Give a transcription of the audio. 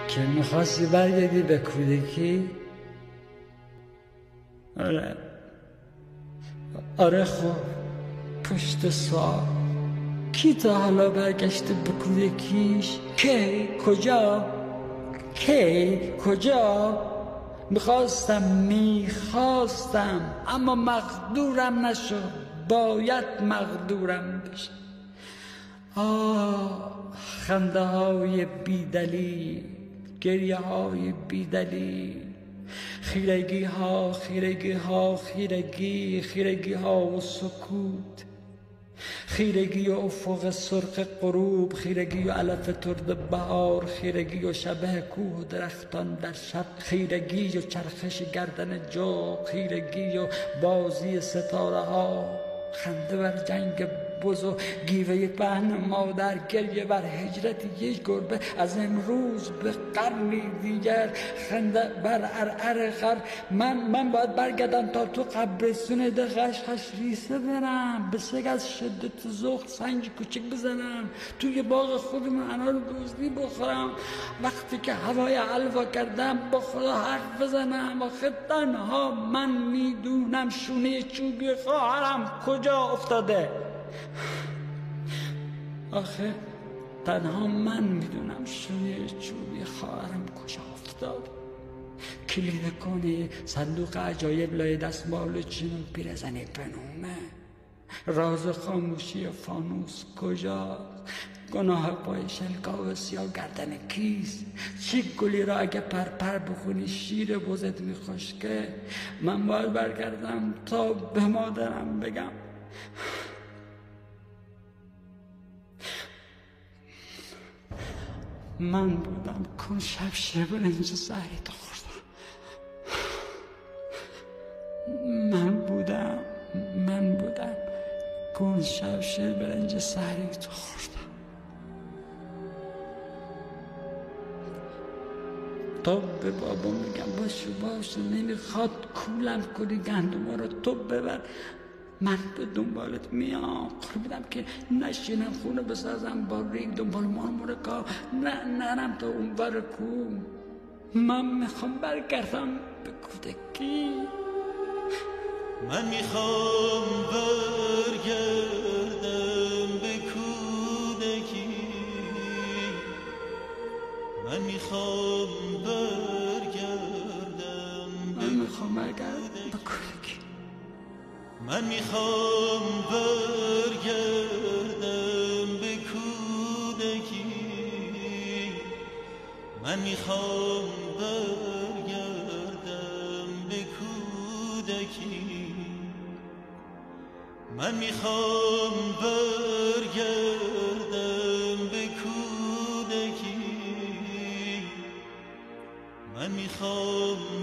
که میخواستی برگردی به کودکی؟ آره خب پشت سوال کی تا حالا برگشته به کودکیش؟ کی؟ کجا؟ میخواستم اما مقدورم نشد، باید مقدورم بشه. خنده های بیدلیل، گریه های بیدلیل، خیرگی ها و سکوت، خیرگی و افق سرخ غروب، خیرگی و علف ترد بهار، خیرگی و شبه کوه و درختان در شب، خیرگی و چرخش گردن جو، خیرگی و بازی ستاره ها، خنده بر جنگ بز و گیوه پهن مادر، گریه بر هجرت یک گربه از امروز به قرنی دیگر، خنده بر عرعر خر. من باید برگردم تا تو قبرستون دقش ریسه برم، به سگ از شدت ذوق سنج کوچک بزنم، توی باغ خودمون انار دزدی بخورم، وقتی که هوای حلوا کردم با خدا حرف بزنم. آخه تنها من میدونم شونه چوبی خواهرم کجا افتاده. آخه تنها من میدونم شونه چوبی خواهرم کجا افتاده. کلید کنه صندوق عجایب لای دستمال چین و پیرزن پنومه، راز خاموشی فانوس کجاست؟ گناه پای شلکاو سیاه گردن کیست؟ چی گلی را اگه پرپر بخونی شیر بزت میخشکه؟ من باید برگردم تا به مادرم بگم من بودم کن شب شیر برنج سحری تو خوردم. من بودم کن شب شیر برنج سحری تو خوردم. تا به بابا میگم باشه نمیخواد کولم کنی، گندما رو تو ببر، من به دنبالت میام. بدم که نشینم خونه بسازم با ریگ دنبال مارمورکا، نرم تا اون بر کو. من میخوام برگردم به کودکی. من میخوام برگردم به کودکی. من میخوام برگردم به کودکی. من میخوام برگردم به کودکی. من میخوام برگردم به کودکی. من میخوام برگردم به کودکی. من میخوام